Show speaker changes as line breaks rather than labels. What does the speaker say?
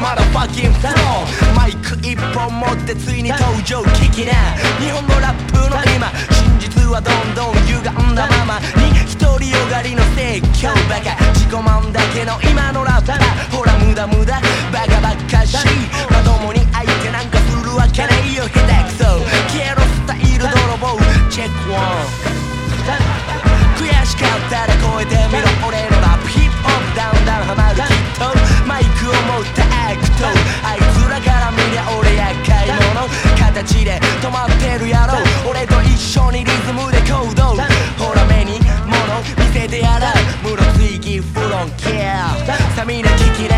まだファッキンフローマイク一本持ってついに登場聞きな日本のラップの今真実はどんどん歪んだままに独りよがりの説教バカ自己満だけの今のラッパーほら無駄無駄バカバカしいまともに相手なんかするわけないよ下手くそ消えろスタイル泥棒チェックワン悔しかったら超えてみろ俺のラップヒップホップダウンダウンハマるきっとマイクを持ったアクトあいつらから見りゃ俺厄介者形で止まってるやろ俺と一緒にリズムで行動ほら目に物見せてやらうムロツイギフロンケアさあみんな聞き